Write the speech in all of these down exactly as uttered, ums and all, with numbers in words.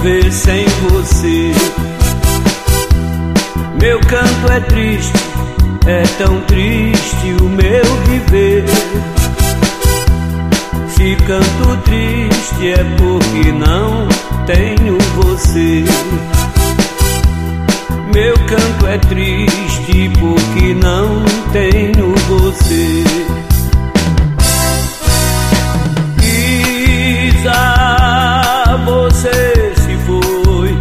viver sem você. Meu canto é triste, é tão triste o meu viver. Se canto triste é porque não tenho você. Meu canto é triste porque não tenho você. Isa, você se foi,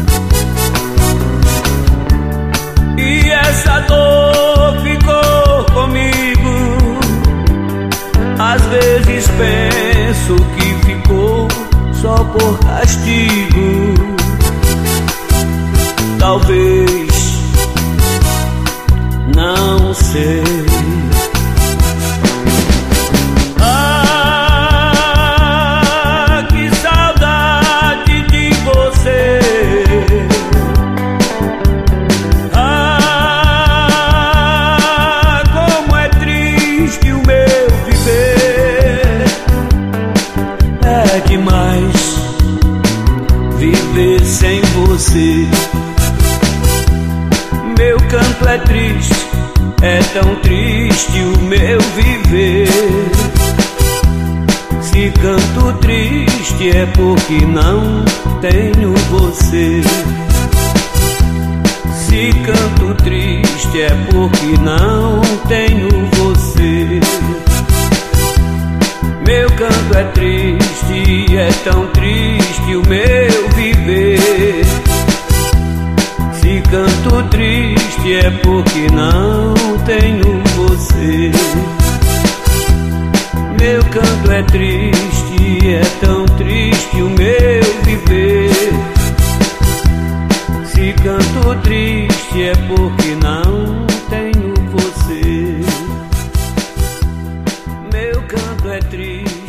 e essa dor ficou comigo. Às vezes penso que ficou só por castigo. Talvez, não sei. Ah, que saudade de você. Ah, como é triste o meu viver. É demais viver sem você. Meu canto é triste, é tão triste o meu viver. Se canto triste é porque não tenho você. Se canto triste é porque não tenho você. Meu canto é triste, é tão triste o meu viver. Se canto triste é porque não tenho você. Meu canto é triste, é tão triste o meu viver. Se canto triste é porque não tenho você. Meu canto é triste.